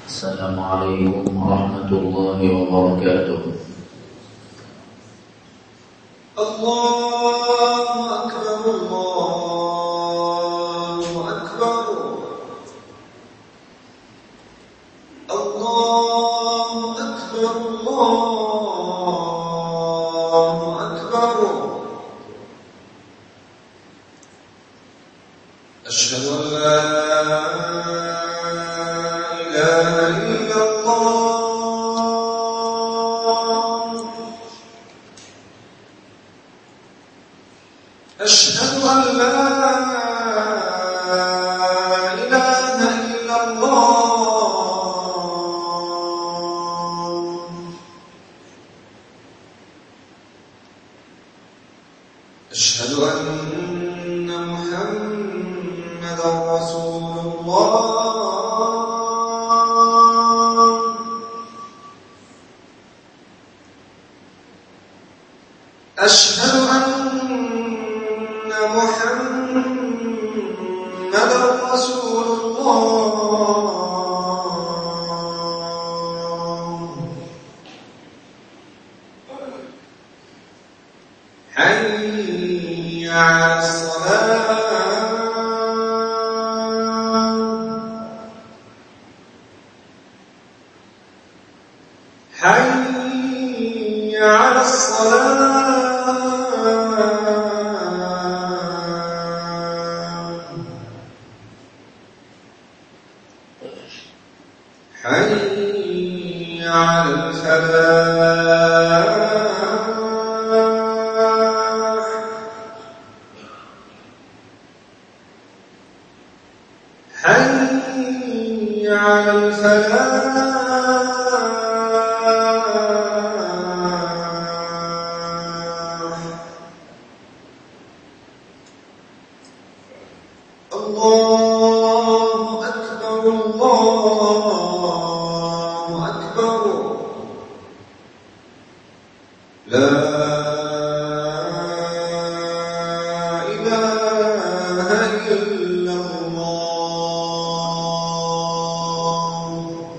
السلام عليكم ورحمة الله وبركاته. الله أكبر الله أكبر الله أكبر الله أكبر. أشهد أن لا إله إلا الله. أشهد أن لا إله إلا الله. أشهد أن محمدا رسول الله. أشهد أن محمدا رسول الله. حي على الصلاة. حي على الصلاة. حي على الفلاح. حي على الفلاح. الله أكبر الله أكبر. لا إله إلا الله.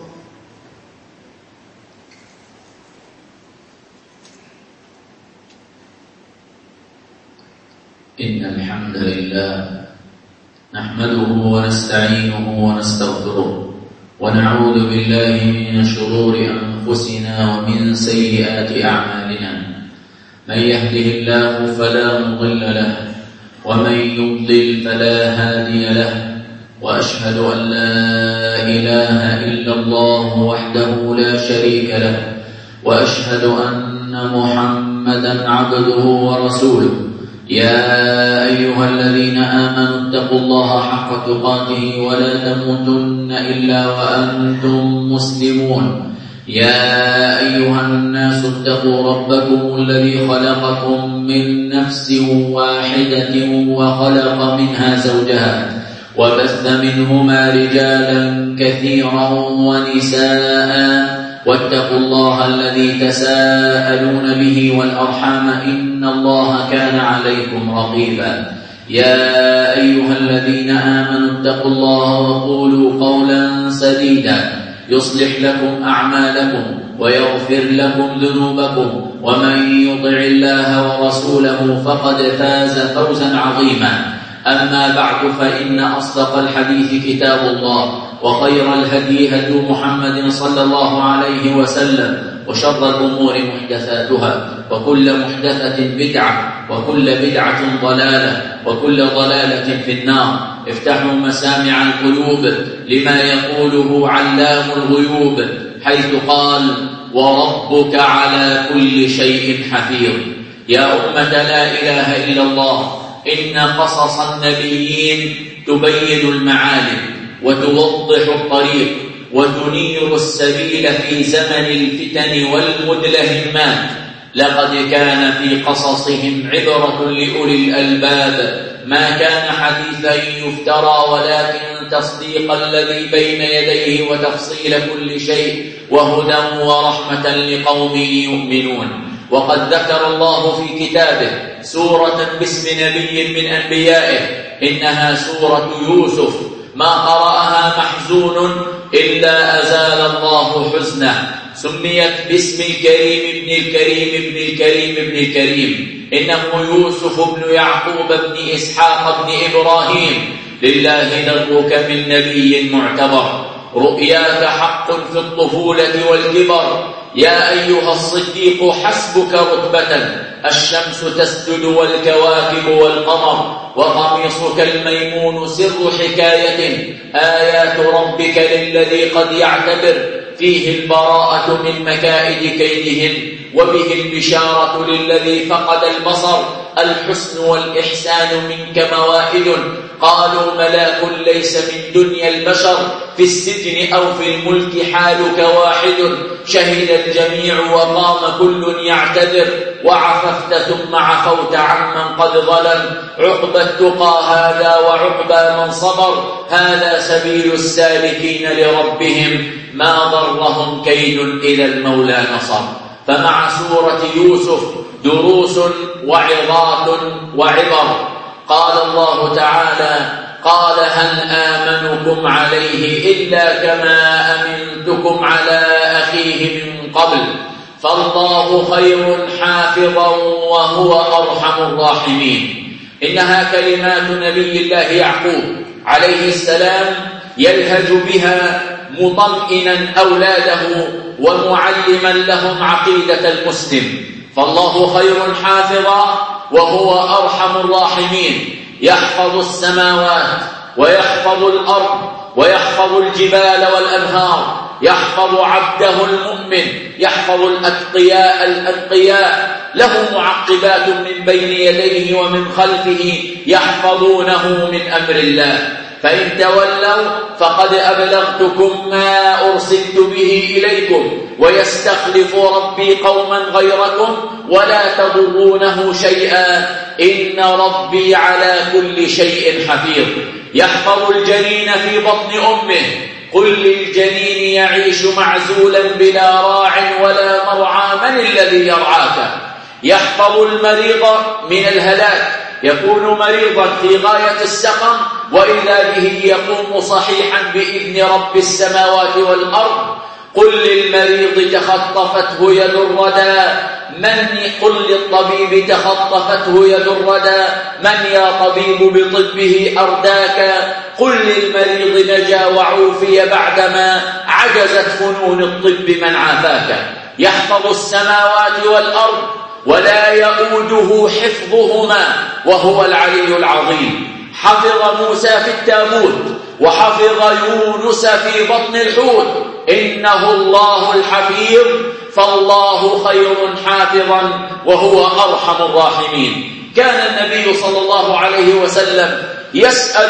إن الحمد لله نحمده ونستعينه ونستغفره ونعوذ بالله من شرور أنفسنا ومن سيئات أعمالنا. من يهده الله فلا مضل له ومن يضلل فلا هادي له، وأشهد أن لا إله إلا الله وحده لا شريك له، وأشهد أن محمدا عبده ورسوله. يا أيها الذين آمنوا اتقوا الله حق تقاته ولا تموتن إلا وأنتم مسلمون. يا أيها الناس اتقوا ربكم الذي خلقكم من نفس واحدة وخلق منها زوجها وبث منهما رجالا كثيرا ونساء، واتقوا الله الذي تساءلون به والأرحام إن الله كان عليكم رقيبا. يا أيها الذين آمنوا اتقوا الله وقولوا قولا سديدا يصلح لكم أعمالكم ويغفر لكم ذنوبكم، ومن يطع الله ورسوله فقد فاز فوزا عظيما. أما بعد، فإن أصدق الحديث كتاب الله، وخير الهدي هدي محمد صلى الله عليه وسلم، وشر الأمور محدثاتها، وكل محدثة بدعة، وكل بدعة ضلالة، وكل ضلالة في النار. افتحوا مسامع القلوب لما يقوله علام الغيوب، حيث قال: وربك على كل شيء حفيظ. يا أمة لا إله إلا الله، إن قصص النبيين تبين المعالم وتوضح الطريق وتنير السبيل في زمن الفتن والمدلهمات. لقد كان في قصصهم عبرة لأولي الألباب، ما كان حديثا يفترى، ولكن تصديق الذي بين يديه وتفصيل كل شيء وهدى ورحمة لقوم يؤمنون. وقد ذكر الله في كتابه سورة باسم نبي من أنبيائه، إنها سورة يوسف. ما قرأها محزون إلا أزال الله حزنه. سميت باسم الكريم ابن الكريم ابن الكريم ابن الكريم، إنه يوسف بن يعقوب بن إسحاق بن إبراهيم. لله درك من نبي معتبر، رؤياك حق في الطفولة والكبر. يا أيها الصديق حسبك رتبة، الشمس تسجد والكواكب والقمر، وقميصك الميمون سر حكاية. آيات ربك للذي قد يعتبر، فيه البراءة من مكائد كيدهن، وبه البشارة للذي فقد البصر. الحسن والإحسان منك موائد، قالوا ملاك ليس من دنيا البشر. في السجن أو في الملك حالك واحد، شهد الجميع وقام كل يعتذر. وعففت ثم عفوت عمن قد ظلم، عقبى التقى هذا وعقبى من صبر. هذا سبيل السالكين لربهم، ما ضرهم كيد إذا المولى نصر. فمع سورة يوسف دروس وعظات وعبر. قال الله تعالى: قال هل آمنكم عليه إلا كما أمنتكم على أخيه من قبل، فالله خير حافظا وهو أرحم الراحمين. إنها كلمات نبي الله يعقوب عليه السلام يلهج بها مطمئنا أولاده ومعلما لهم عقيدة المسلم. فالله خير حافظا وهو أرحم الراحمين، يحفظ السماوات ويحفظ الأرض ويحفظ الجبال والأنهار، يحفظ عبده المؤمن، يحفظ الأتقياء، له معقبات من بين يديه ومن خلفه يحفظونه من أمر الله. فإن تولوا فقد أبلغتكم ما أرسلت به إليكم، ويستخلف ربي قوما غيركم ولا تضرونه شيئا، إن ربي على كل شيء حفيظ. يحفظ الجنين في بطن أمه، قل للجنين يعيش معزولا بلا راع ولا مرعى، من الذي يرعاك؟ يحفظ المريض من الهلاك، يكون مريضا في غاية السقم وإذا به يقوم صحيحا بإذن رب السماوات والأرض. قل للمريض تخطفته يد الردى، قل للطبيب تخطفته يد الردى، من يا طبيب بطبه أرداك؟ قل للمريض نجا وعوفي بعدما عجزت فنون الطب من عافاك. يحفظ السماوات والأرض ولا يؤوده حفظهما وهو العلي العظيم. حفظ موسى في التابوت وحفظ يونس في بطن الحوت، إنه الله الحفيظ، فالله خير حافظا وهو أرحم الراحمين. كان النبي صلى الله عليه وسلم يسأل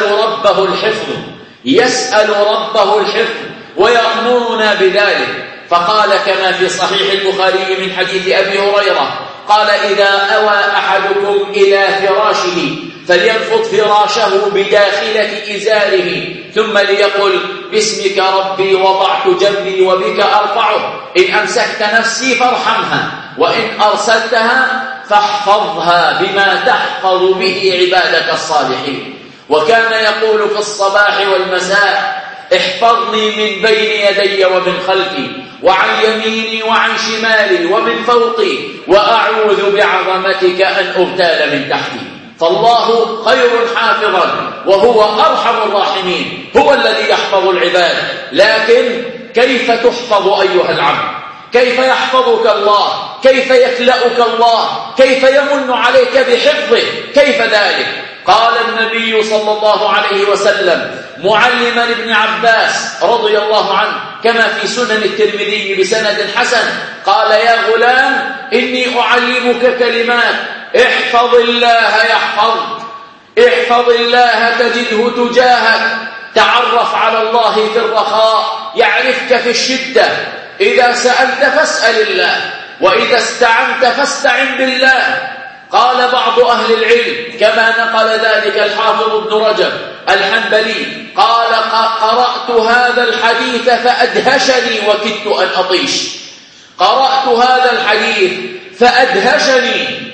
ربه الحفظ ويأمرنا بذلك. فقال كما في صحيح البخاري من حديث أبي هريرة قال: إذا أوى أحدكم إلى فراشه فلينفض فراشه بداخلة إزاره، ثم ليقل: باسمك ربي وضعت جنبي وبك أرفعه، إن أمسكت نفسي فارحمها، وإن أرسلتها فاحفظها بما تحفظ به عبادك الصالحين. وكان يقول في الصباح والمساء: احفظني من بين يدي ومن خلفي وعن يميني وعن شمالي ومن فوقي، وأعوذ بعظمتك أن أغتال من تحتي. فالله خير حافظا وهو أرحم الراحمين، هو الذي يحفظ العباد. لكن كيف تحفظ أيها العبد؟ كيف يحفظك الله؟ كيف يكلأك الله؟ كيف يمن عليك بحفظه؟ كيف ذلك؟ قال النبي صلى الله عليه وسلم معلما ابن عباس رضي الله عنه كما في سنن الترمذي بسند حسن، قال: يا غلام إني أعلمك كلمات، احفظ الله يحفظك، احفظ الله تجده تجاهك، تعرف على الله في الرخاء يعرفك في الشدة، إذا سألت فاسأل الله، وإذا استعنت فاستعن بالله. قال بعض أهل العلم كما نقل ذلك الحافظ ابن رجب الحنبلي قال: قرأت هذا الحديث فأدهشني وكدت أن أطيش. قرأت هذا الحديث فأدهشني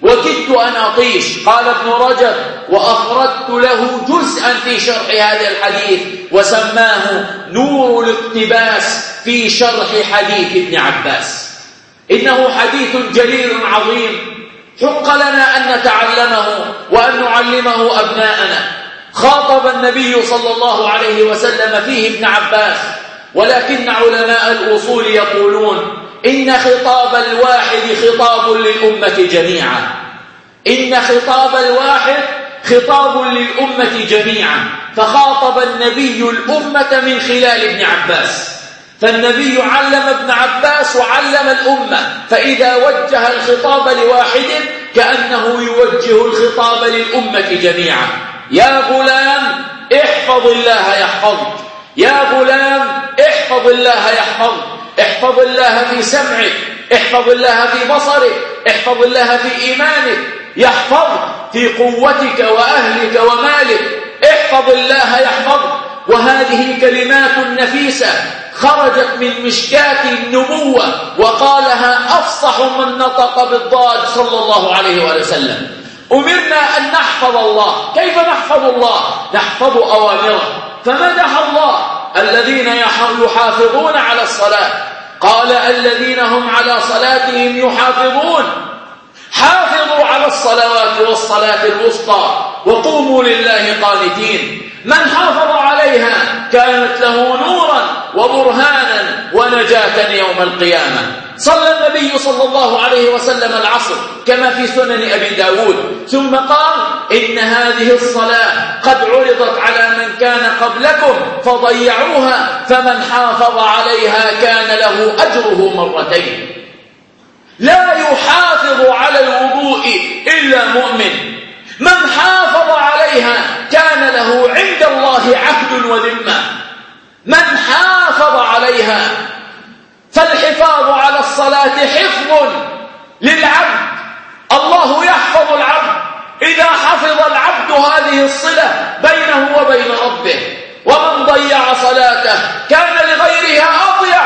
وكدت أن أطيش. قال ابن رجب: وأفردت له جزءا في شرح هذا الحديث وسماه نور الاقتباس في شرح حديث ابن عباس. إنه حديث جليل عظيم، حق لنا أن نتعلمه وأن نعلمه أبناءنا. خاطب النبي صلى الله عليه وسلم فيه ابن عباس، ولكن علماء الأصول يقولون إن خطاب الواحد خطاب للأمة جميعا. إن خطاب الواحد خطاب للأمة جميعا، فخاطب النبي الأمة من خلال ابن عباس، فالنبي علم ابن عباس وعلم الأمة، فإذا وجه الخطاب لواحد كأنه يوجه الخطاب للأمة جميعا. يا غلام احفظ الله يحفظك، يا غلام احفظ الله يحفظك، احفظ الله في سمعك، احفظ الله في بصرك، احفظ الله في إيمانك، يحفظك في قوتك وأهلك ومالك، احفظ الله يحفظك. وهذه كلمات نفيسة خرجت من مشكاة النبوة، وقالها أفصح من نطق بالضاد صلى الله عليه وسلم. أمرنا أن نحفظ الله. كيف نحفظ الله؟ نحفظ أوامره. فمدح الله الذين يحافظون على الصلاة، قال: الذين هم على صلاتهم يحافظون. حافظوا على الصلوات والصلاة الوسطى وقوموا لله قانتين. من حافظ عليها كانت له نورا وبرهانا ونجاة يوم القيامة. صلى النبي صلى الله عليه وسلم العصر كما في سنن أبي داود، ثم قال: إن هذه الصلاة قد عرضت على من كان قبلكم فضيعوها، فمن حافظ عليها كان له أجره مرتين. لا يحافظ على الوضوء إلا مؤمن. من حافظ عليها كان له عند الله عهد وذمة. من حافظ عليها، فالحفاظ على الصلاة حفظ للعبد. الله يحفظ العبد إذا حفظ العبد هذه الصلة بينه وبين ربه. ومن ضيع صلاته كان لغيرها أضيع.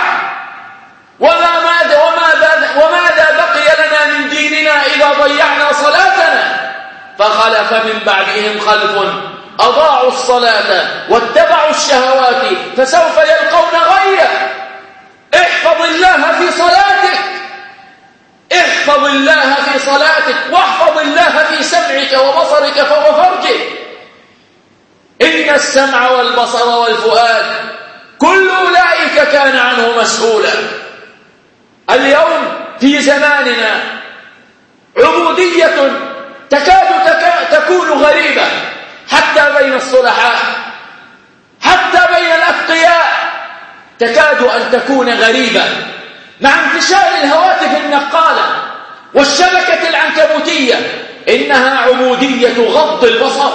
وماذا بقي لنا من ديننا إذا ضيعنا صلاتنا؟ فخلف من بعدهم خلف أضاعوا الصلاة واتبعوا الشهوات فسوف يلقون غيا. احفظ الله في صلاتك، احفظ الله في صلاتك، واحفظ الله في سمعك وبصرك وفرجك. إن السمع والبصر والفؤاد كل أولئك كان عنه مسؤولا. اليوم في زماننا عبودية تكاد تكون غريبة حتى بين الصلحاء، حتى بين الأتقياء تكاد أن تكون غريبة، مع انتشار الهواتف النقالة والشبكة العنكبوتية. إنها عبودية غض البصر،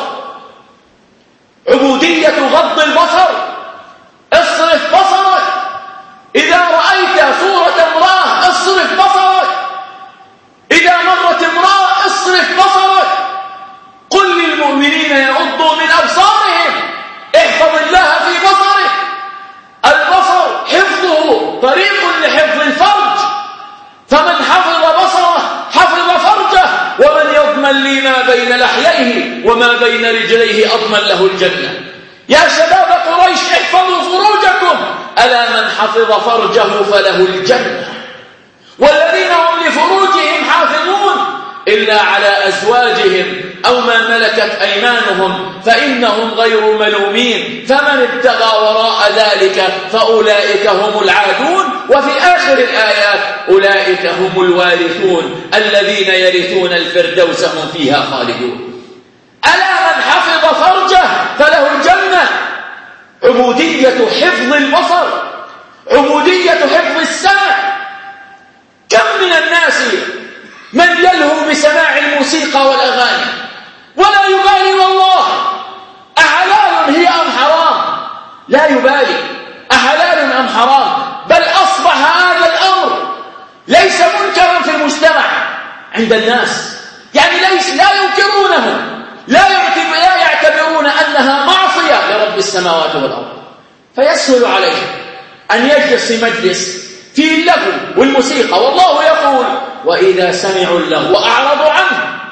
عبودية غض البصر. اصرف بصرك، إذا رأيت صورة امرأة اصرف بصرك، إذا مرت امرأة اصرف بصرك. قل للمؤمنين يغضوا من أبصارهم، احفظ الله في بصرك. البصر حفظه طريق لحفظ الفرج، فمن حفظ بصره حفظ فرجه. ومن يضمن لي ما بين لحييه وما بين رجليه أضمن له الجنة. يا شباب قريش احفظوا فروجكم، ألا من حفظ فرجه فله الجنة. والذين هم لفروجهم حافظون إلا على أزواجهم أو ما ملكت أيمانهم فإنهم غير ملومين، فمن ابتغى وراء ذلك فأولئك هم العادون. وفي آخر الآيات: أولئك هم الوارثون الذين يرثون الفردوس هم فيها خالدون. ألا من حفظ فرجه فله الجنة. عبودية حفظ البصر، عبودية حفظ السمع. كم من الناس من يلهو بسماع الموسيقى والأغاني ولا يبالي والله أحلال هي أم حرام، لا يبالي أحلال أم حرام. بل أصبح هذا الأمر ليس منكرا في المجتمع عند الناس، يعني لا ينكرونه، لا يعتبرون أنها معصية لرب السماوات والأرض. فيسهل عليه أن يجلس في مجلس فيه اللغو والموسيقى، والله يقول: وإذا سمعوا اللغو أعرضوا عنه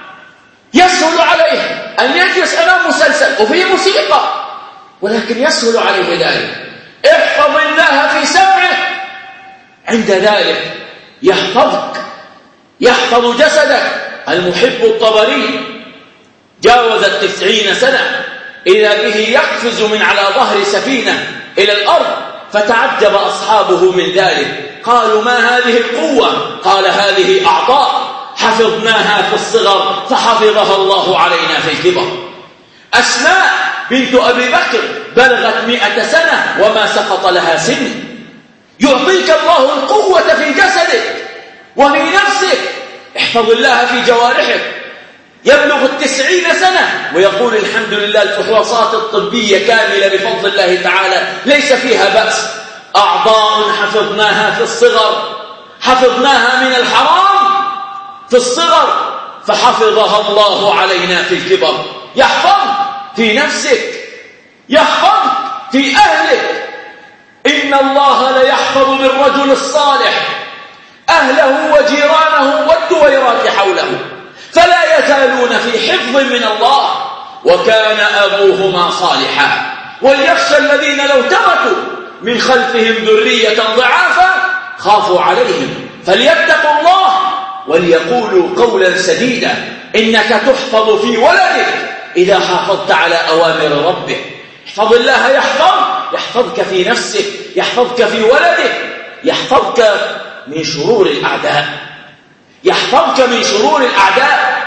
يسهل عليه أن يجلس أمام مسلسل وفيه موسيقى، ولكن يسهل عليه ذلك. احفظ الله في سمعه، عند ذلك يحفظك، يحفظ جسدك. المحب الطبري جاوز 90 سنة إذا به يقفز من على ظهر سفينة إلى الأرض، فتعجب أصحابه من ذلك، قالوا ما هذه القوة؟ قال هذه أعضاء حفظناها في الصغر فحفظها الله علينا في الكبر. أسماء بنت أبي بكر بلغت 100 سنة وما سقط لها سن. يعطيك الله القوة في جسدك وفي نفسك. احفظ الله في جوارحك. يبلغ 90 سنة ويقول الحمد لله الفحوصات الطبية كاملة بفضل الله تعالى ليس فيها بأس. أعضاء حفظناها في الصغر، حفظناها من الحرام في الصغر فحفظها الله علينا في الكبر. يحفظ في نفسك، يحفظ في أهلك. إن الله ليحفظ بالرجل الصالح أهله وجيرانه والدويرات حوله، فلا يزالون في حفظ من الله، وكان أبوهما صالحا. وليخشى الذين لو تركوا من خلفهم ذرية ضعافا خافوا عليهم فليتقوا الله وليقولوا قولا سديدا. إنك تحفظ في ولدك إذا حافظت على أوامر ربك. احفظ الله يحفظك في نفسك، يحفظك في ولدك، يحفظك من شرور الأعداء، يحفظك من شرور الأعداء.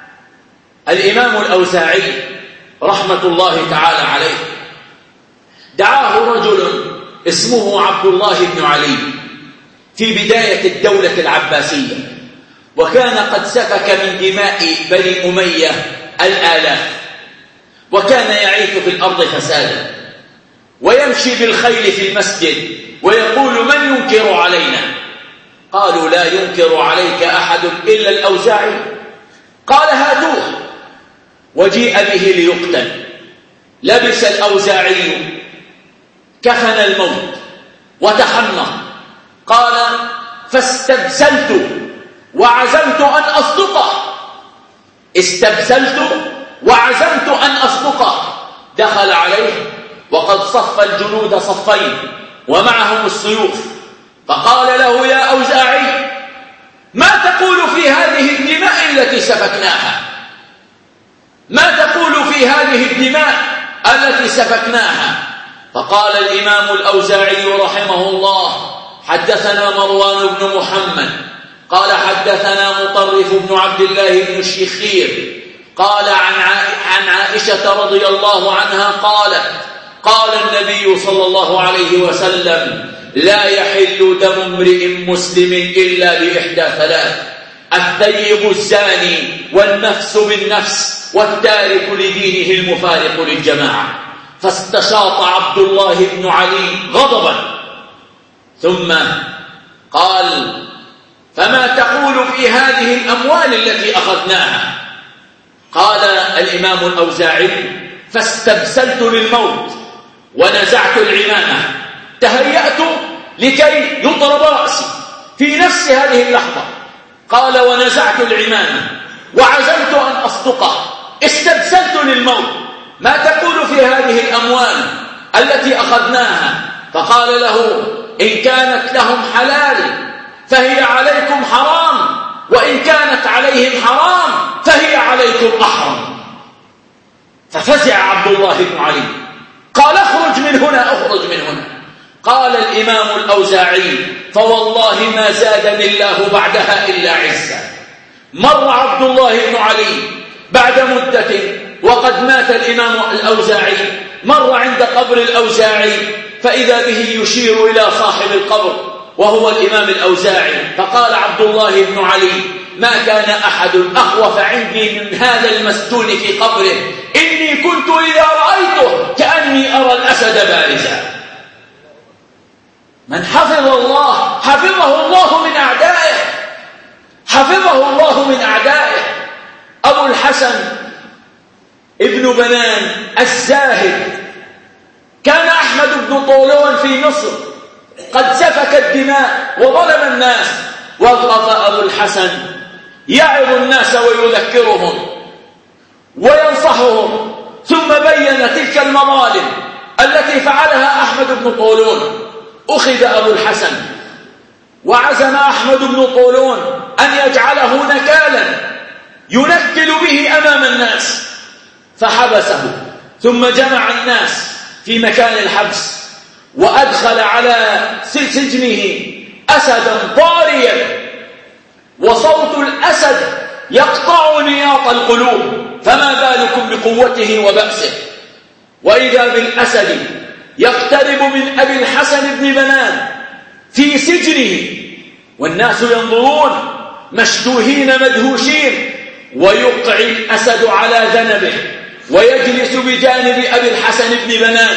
الإمام الأوزاعي رحمة الله تعالى عليه دعاه رجل اسمه عبد الله بن علي في بداية الدولة العباسية، وكان قد سفك من دماء بني أمية الآلاف، وكان يعيث في الأرض فسادا، ويمشي بالخيل في المسجد ويقول من ينكر علينا؟ قالوا لا ينكر عليك أحد إلا الأوزاعي. قال هاتوه، وجيء به ليقتل. لبس الأوزاعي كفن الموت وتحنط. قال فاستبسلت وعزمت أن أصدقه، استبسلت وعزمت أن أصدقه. دخل عليه وقد صف الجنود صفين ومعهم السيوف، فقال له يا أوزاعي ما تقول في هذه الدماء التي سفكناها؟ ما تقول في هذه الدماء التي سفكناها؟ فقال الإمام الأوزاعي رحمه الله حدثنا مروان بن محمد قال حدثنا مطرف بن عبد الله بن الشخير قال عن عائشة رضي الله عنها قالت قال النبي صلى الله عليه وسلم لا يحل دم امرئ مسلم إلا بإحدى ثلاث: الثيب الزاني، والنفس بالنفس، والتارك لدينه المفارق للجماعة. فاستشاط عبد الله بن علي غضبا ثم قال فما تقول في هذه الأموال التي أخذناها؟ قال الإمام الأوزاعي فاستبسلت للموت ونزعت العمامة، تهيأت لكي يضرب رأسي في نفس هذه اللحظة. قال ونزعت العمامة وعزمت أن أصدقه، استبسلت للموت، ما تقول في هذه الأموال التي أخذناها؟ فقال له إن كانت لهم حلال فهي عليكم حرام، وإن كانت عليهم حرام فهي عليكم أحرم. ففزع عبد الله بن علي قال اخرج من هنا، اخرج من هنا. قال الإمام الأوزاعي فوالله ما زادني الله بعدها إلا عزا. مر عبد الله بن علي بعد مدة وقد مات الإمام الأوزاعي، مر عند قبر الأوزاعي فإذا به يشير إلى صاحب القبر وهو الإمام الأوزاعي، فقال عبد الله بن علي ما كان أحد أخوف عندي من هذا المسجون في قبره، إني كنت إذا رأيته كأني أرى الأسد بارزا. من حفظ الله حفظه الله من أعدائه، حفظه الله من أعدائه. أبو الحسن ابن بنان الزاهد كان أحمد بن طولون في مصر قد سفك الدماء وظلم الناس، وقف أبو الحسن يعظ الناس ويذكرهم وينصحهم، ثم بين تلك المظالم التي فعلها أحمد بن طولون. أخذ أبو الحسن وعزم أحمد بن طولون أن يجعله نكالا ينكل به أمام الناس، فحبسه، ثم جمع الناس في مكان الحبس، وأدخل على سجنه أسدا ضاريا، وصوت الأسد يقطع نياط القلوب، فما بالكم بقوته وبأسه. وإذا بالأسد يقترب من أبي الحسن بن بنان في سجنه، والناس ينظرون مشتوهين مدهوشين، ويقع الأسد على ذنبه ويجلس بجانب أبي الحسن بن بنان،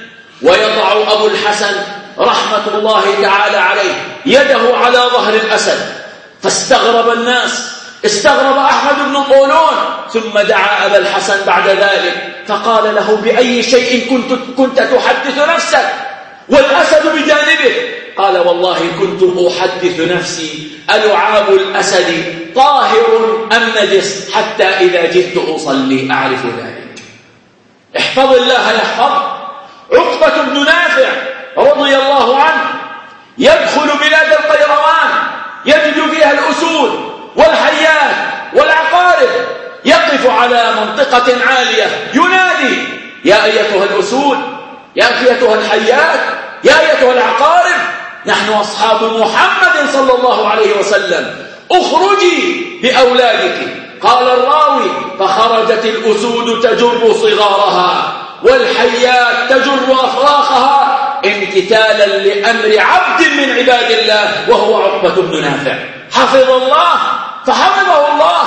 ويضع أبو الحسن رحمة الله تعالى عليه يده على ظهر الأسد. فاستغرب الناس، استغرب أحمد بن طولون، ثم دعا أبا الحسن بعد ذلك فقال له: بأي شيء كنت تحدث نفسك والأسد بجانبه؟ قال: والله كنت أحدث نفسي ألعاب الأسد طاهر أم نجس، حتى إذا جئت أصلي أعرف ذلك. احفظ الله يحفظ. عقبة بن نافع رضي الله عنه يدخل بلاد القيروان، يجد فيها الأسود والحيات والعقارب، يقف على منطقة عالية ينادي: يا أيتها الأسود، يا أيتها الحيات، يا أيتها العقارب، نحن أصحاب محمد صلى الله عليه وسلم، اخرجي بأولادك. قال الراوي: فخرجت الأسود تجر صغارها والحيات تجر أفراخها امتثالا لأمر عبد من عباد الله، وهو عقبة بن نافع. حفظ الله فحفظه الله.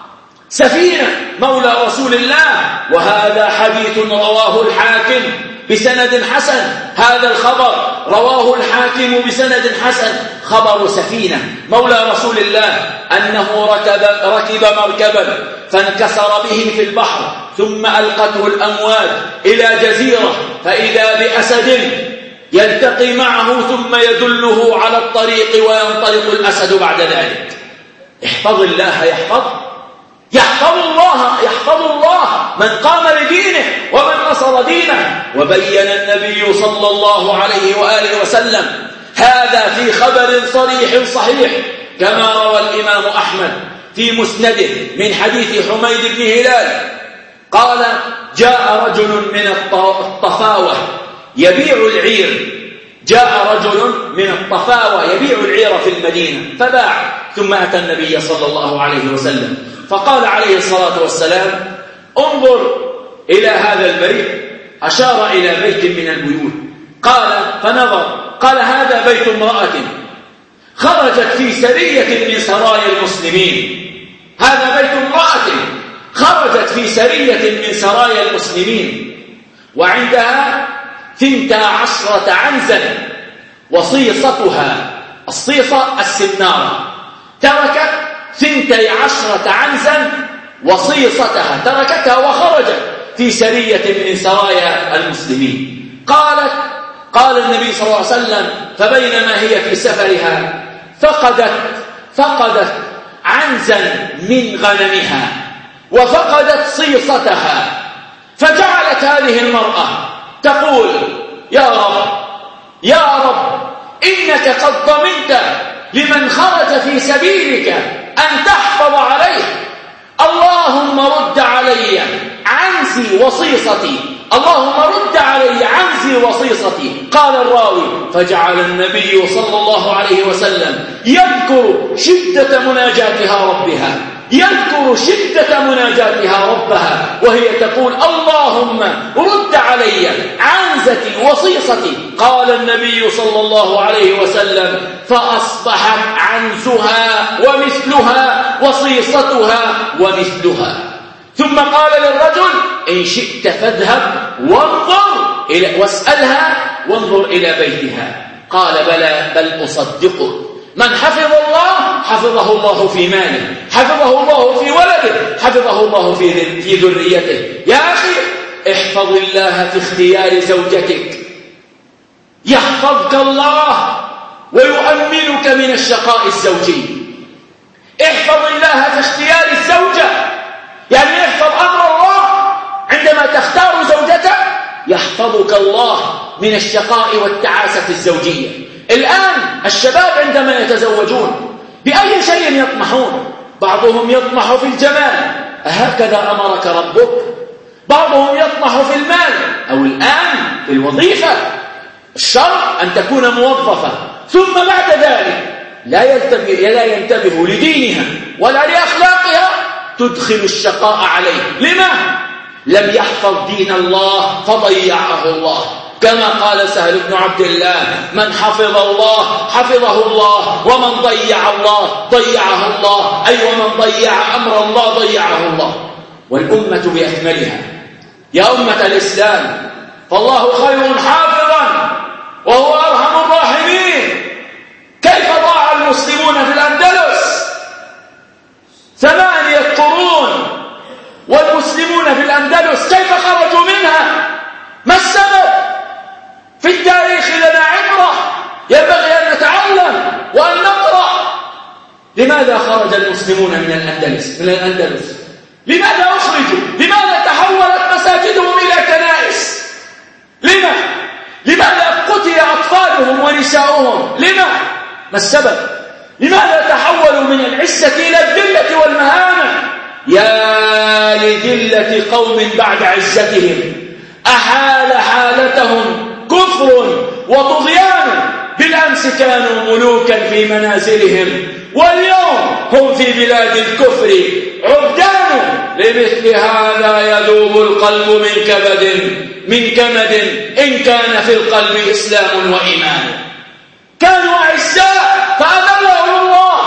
سفينة مولى رسول الله، وهذا حديث رواه الحاكم بسند حسن. هذا الخبر رواه الحاكم بسند حسن، خبر سفينة مولى رسول الله أنه ركب مركبا فانكسر به في البحر، ثم ألقته الأمواج إلى جزيرة، فإذا بأسد يلتقي معه ثم يدله على الطريق، وينطلق الأسد بعد ذلك. احفظ الله يحفظ الله من قام لدينه ومن نصر دينه. وبين النبي صلى الله عليه وآله وسلم هذا في خبر صحيح كما روى الإمام أحمد في مسنده من حديث حميد بن هلال قال: جاء رجل من الطفاوة يبيع العير. جاء رجل من الطفاوة يبيع العير في المدينة فباع، ثم أتى النبي صلى الله عليه وسلم فقال عليه الصلاة والسلام: انظر إلى هذا البيت. أشار إلى بيت من البيوت. قال فنظر، قال: هذا بيت امرأة خرجت في سرية من سرايا المسلمين. هذا بيت امرأة خرجت في سرية من سرايا المسلمين، وعندها 12 عنزا، وصيصتها، الصيصة السنارة، تركت 12 عنزا وصيصتها تركتها وخرجت في سرية من سرايا المسلمين. قال النبي صلى الله عليه وسلم: فبينما هي في سفرها فقدت عنزا من غنمها وفقدت صيصتها، فجعلت هذه المرأة تقول: يا رب إنك قد ضمنت لمن خرج في سبيلك أن تحفظ عليه، اللهم رد علي عنزي وصيصتي، اللهم رد علي عنزي وصيصتي. قال الراوي: فجعل النبي صلى الله عليه وسلم يذكر شدة مناجاتها ربها، وهي تقول: اللهم رد علي عنزتي وصيصتي. قال النبي صلى الله عليه وسلم: فأصبحت عنزها ومثلها وصيصتها ومثلها. ثم قال للرجل: إن شئت فاذهب واسألها وانظر إلى بيتها. قال: بلى، بل أصدقه. من حفظ الله حفظه الله في ماله، حفظه الله في ولده، حفظه الله في ذريته. يا أخي احفظ الله في اختيار زوجتك، يحفظك الله ويؤمنك من الشقاء الزوجي. احفظ الله في اختيار الزوجة، يعني احفظ أمر الله عندما تختار زوجتك يحفظك الله من الشقاء والتعاسة الزوجية. الآن الشباب عندما يتزوجون بأي شيء يطمحون؟ بعضهم يطمح في الجمال، أهكذا أمرك ربك؟ بعضهم يطمح في المال، أو الآن في الوظيفة. الشرط أن تكون موظفة، ثم بعد ذلك لا ينتبه لدينها ولا لأخلاقها، تدخل الشقاء عليه. لما؟ لم يحفظ دين الله فضيعه الله، كما قال سهل بن عبد الله: من حفظ الله حفظه الله، ومن ضيع الله ضيعه الله، أي ومن ضيع أمر الله ضيعه الله. والأمة بأكملها يا أمة الإسلام، فالله خير حافظا وهو أرحم الراحمين. كيف ضاع المسلمون في الأندلس 8 قرون، والمسلمون في الأندلس كيف خرجوا منها؟ ما السبب؟ في التاريخ لنا عبرة، ينبغي أن نتعلم وأن نقرأ. لماذا خرج المسلمون من الأندلس؟ لماذا أخرجوا؟ لماذا تحولت مساجدهم إلى كنائس؟ لماذا قتل أطفالهم ونساؤهم؟ ما السبب؟ لماذا تحولوا من العزة إلى الذلة والمهانة؟ يا لذلة قوم بعد عزتهم، أحال حالتهم كفر وطغيان. بالأمس كانوا ملوكا في منازلهم، واليوم هم في بلاد الكفر عبدان. لمثل هذا يذوب القلب من كمد إن كان في القلب إسلام وإيمان. كانوا أعزاء فأذلهم الله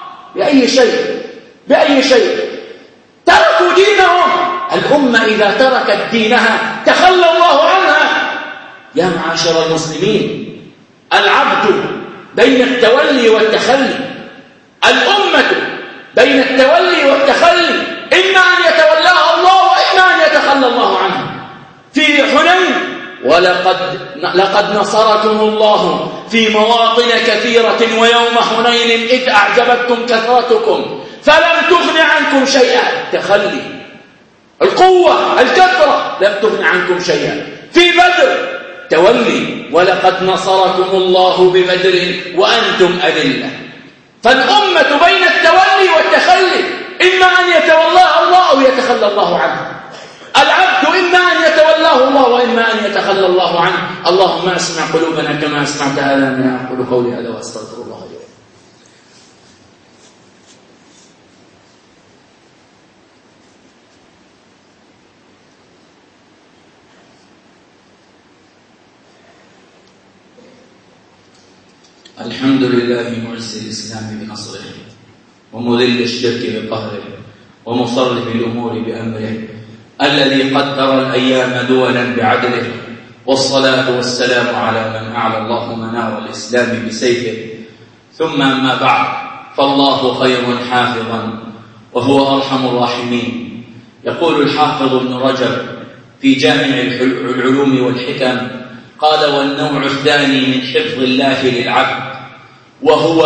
بأي شيء؟ تركوا دينهم. الأمة إذا تركت دينها تخلى الله عنها. يا معاشر المسلمين، العبد بين التولي والتخلي، الأمة بين التولي والتخلي، إما أن يتولاها الله وإما أن يتخلى الله عنها. في حنين لقد نصركم الله في مواطن كثيرة ويوم حنين إذ أعجبتكم كثرتكم فلم تغن عنكم شيئا. تخلي، القوة، الكثرة لم تغن عنكم شيئا. في بدر تولي، ولقد نصركم الله ببدر وأنتم أذلة. فالأمة بين التولي والتخلي، إما أن يتولاها الله أو يتخلى الله عنه. العبد إما أن يتولاه الله وإما أن يتخلى الله عنه. اللهم اسمع قلوبنا كما أسمعت هذا من أقول قولي هذا وأستغفر الله لي. الحمد لله معز الإسلام بنصره، ومذل الشرك بقهره، ومصرف الأمور بأمره، الذي قدر الأيام دولا بعدله، والصلاة والسلام على من أعلى الله منار الإسلام بسيفه. ثم أما بعد، فالله خير حافظا وهو أرحم الراحمين. يقول الحافظ ابن رجب في جامع العلوم والحكم قال: والنوع الثاني من حفظ الله للعبد وهو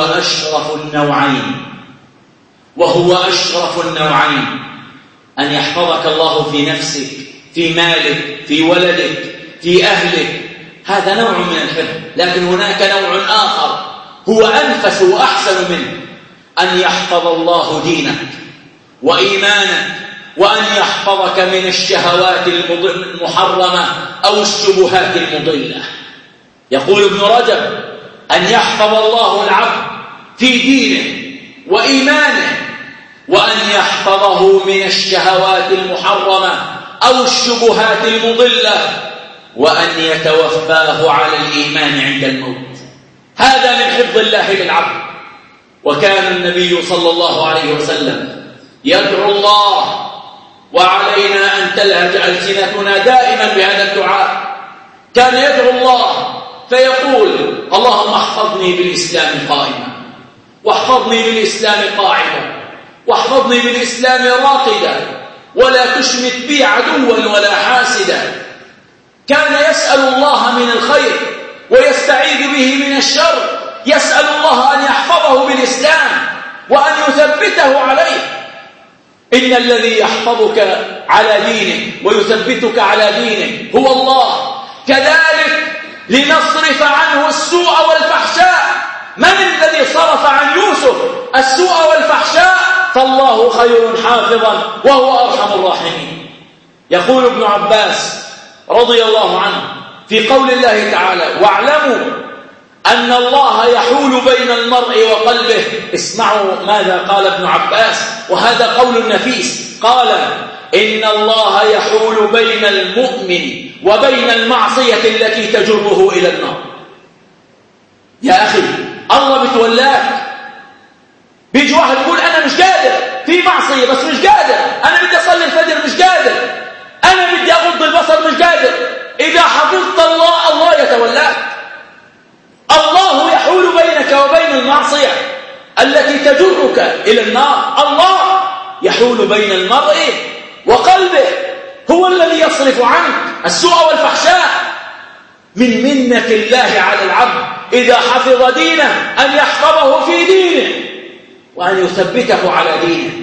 أشرف النوعين أن يحفظك الله في نفسك، في مالك، في ولدك، في أهلك. هذا نوع من الحفظ. لكن هناك نوع آخر هو أنفس وأحسن منه، أن يحفظ الله دينك وإيمانك، وأن يحفظك من الشهوات المحرمة أو الشبهات المضلة. يقول ابن رجب: أن يحفظ الله العبد في دينه وإيمانه، وأن يحفظه من الشهوات المحرمة أو الشبهات المضلة، وأن يتوفاه على الإيمان عند الموت. هذا من حفظ الله للعبد. وكان النبي صلى الله عليه وسلم يدعو الله، وعلينا أن تلهج ألسنتنا دائما بهذا الدعاء. كان يدعو الله فيقول: اللهم احفظني بالإسلام قائما، واحفظني بالإسلام قاعدا، واحفظني بالإسلام راقدا، ولا تشمت بي عدوا ولا حاسدا. كان يسأل الله من الخير ويستعيذ به من الشر، يسأل الله أن يحفظه بالإسلام وأن يثبته عليه. إن الذي يحفظك على دينه ويثبتك على دينه هو الله. كذلك لنصرف عنه السوء والفحشاء. من الذي صرف عن يوسف السوء والفحشاء؟ فالله خير حافظا وهو أرحم الراحمين. يقول ابن عباس رضي الله عنه في قول الله تعالى: واعلموا أن الله يحول بين المرء وقلبه. اسمعوا ماذا قال ابن عباس، وهذا قول نفيس. قال: إن الله يحول بين المؤمن وبين المعصية التي تجره إلى النار. يا أخي الله بتولاك. بيجي واحد يقول أنا مش قادر في معصية بس مش قادر، أنا بدي أصلي الفجر مش قادر، أنا بدي أغض البصر مش قادر. إذا حفظت الله الله يتولاك. الله يحول بينك وبين المعصية التي تجرك إلى النار. الله يحول بين المرء وقلبه، هو الذي يصرف عنك السوء والفحشاء. من منة الله على العبد إذا حفظ دينه أن يحفظه في دينه وأن يثبته على دينه.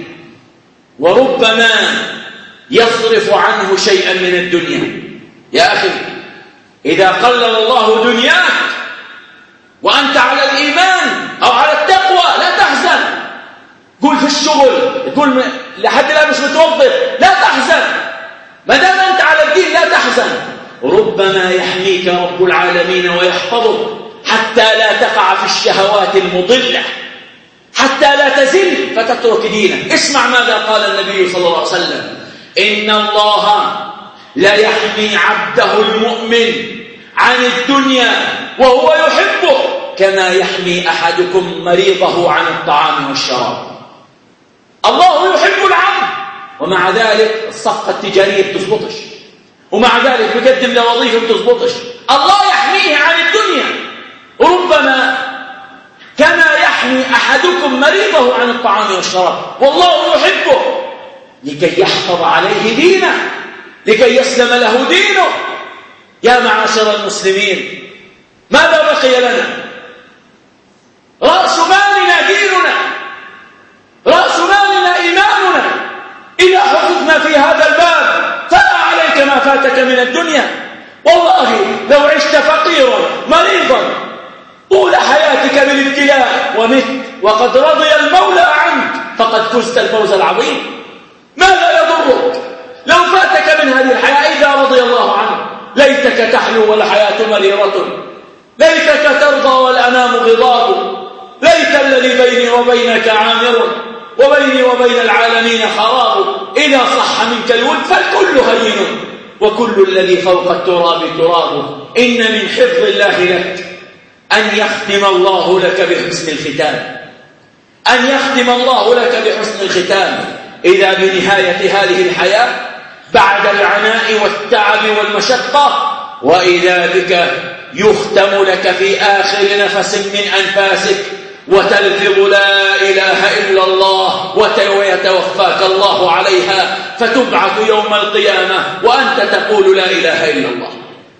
وربما يصرف عنه شيئا من الدنيا. يا أخي إذا قلل الله دنياك وأنت على الإيمان أو على التقوى لا تحزن. قول في الشغل، تقول لحد الآن مش متوظف، لا تحزن. ما دام أنت على الدين لا تحزن. ربما يحميك رب العالمين ويحفظك حتى لا تقع في الشهوات المضلة، حتى لا تزل فتترك دينك. اسمع ماذا قال النبي صلى الله عليه وسلم: إن الله لا يحمي عبده المؤمن عن الدنيا وهو يحبه كما يحمي أحدكم مريضه عن الطعام والشراب. الله يحب العبد، ومع ذلك الصفقة التجارية بتزبطش، ومع ذلك بيقدم له وظيفة بتزبطش. الله يحميه عن الدنيا ربما كما يحمي أحدكم مريضه عن الطعام والشراب، والله يحبه لكي يحفظ عليه دينه، لكي يسلم له دينه. يا معاشر المسلمين، ماذا بقي لنا؟ رأس مالنا ديننا، رأس مالنا إيماننا. إذا حفظنا في هذا الباب فلا عليك ما فاتك من الدنيا. والله لو عشت فقيرا مريضا طول حياتك بالابتلاء ومت وقد رضي المولى عنك فقد فزت الفوز العظيم. ماذا يضرك لو فاتك من هذه الحياة إذا رضي الله عنك؟ ليتك تحلو والحياة مريرة، ليتك ترضى والأنام غضاب، ليت الذي بيني وبينك عامر وبيني وبين العالمين خراب. إذا صح منك الود فالكل هين وكل الذي فوق التراب تراب. إن من حفظ الله لك أن يختم الله لك بحسن الختام، أن يختم الله لك بحسن الختام. إذا بنهاية هذه الحياة بعد العناء والتعب والمشقة وإذا بك يختم لك في آخر نفس من أنفاسك وتلفظ لا إله إلا الله ويتوفاك الله عليها فتبعث يوم القيامة وأنت تقول لا إله إلا الله.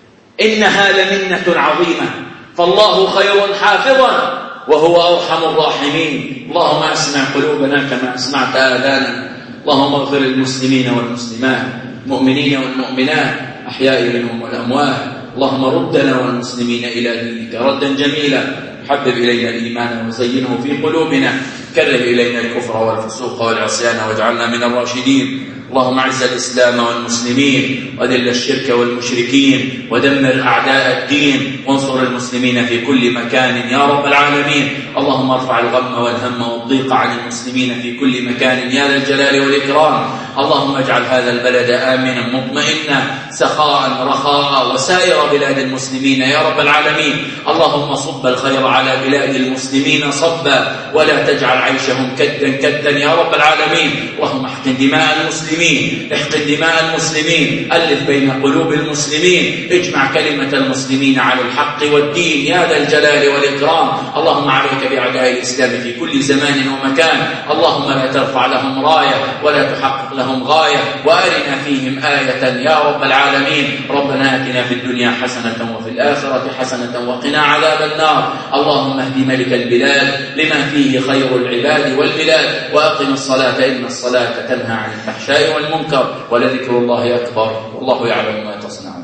إنها لمنة عظيمة، فالله خير حافظا وهو أرحم الراحمين. اللهم أسمع قلوبنا كما أسمعت آذانا. اللهم اغفر للمسلمين والمسلمات، المؤمنين والمؤمنات، أحياء منهم والأموات. اللهم ردنا والمسلمين إلى دينك ردا جميلا. حبب إلينا الإيمان وزينه في قلوبنا، كره إلينا الكفر والفسوق والعصيان واجعلنا من الراشدين. اللهم اعز الإسلام والمسلمين وذل الشرك والمشركين ودمر أعداء الدين وانصر المسلمين في كل مكان يا رب العالمين. اللهم ارفع الغم والهم والضيق عن المسلمين في كل مكان يا ذا الجلال والإكرام. اللهم اجعل هذا البلد آمنا مطمئنا سخاء رخاء وسائر بلاد المسلمين يا رب العالمين. اللهم صب الخير على بلاد المسلمين صبا ولا تجعل عيشهم كدا كدا يا رب العالمين. اللهم احقن دماء المسلمين المسلمين، احقن دماء المسلمين، ألف بين قلوب المسلمين، اجمع كلمة المسلمين على الحق والدين يا ذا الجلال والإكرام. اللهم عليك بأعداء الإسلام في كل زمان ومكان، اللهم لا ترفع لهم راية ولا تحقق لهم غاية، وأرنا فيهم آية يا رب العالمين. ربنا آتنا في الدنيا حسنة وفي الآخرة حسنة وقنا عذاب النار. اللهم اهد ملك البلاد لما فيه خير العباد والبلاد، وأقم الصلاة إن الصلاة تنهى عن الفحشاء والمنكر، ولذكر الله أكبر، والله يعلم ما تصنعون.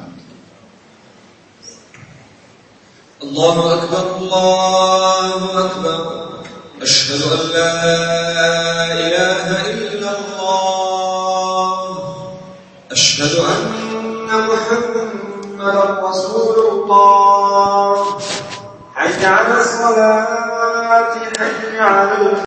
الله أكبر الله أكبر، أشهد أن لا إله إلا الله، أشهد أن محمدا رسول الله. حي على الصلاة، حي على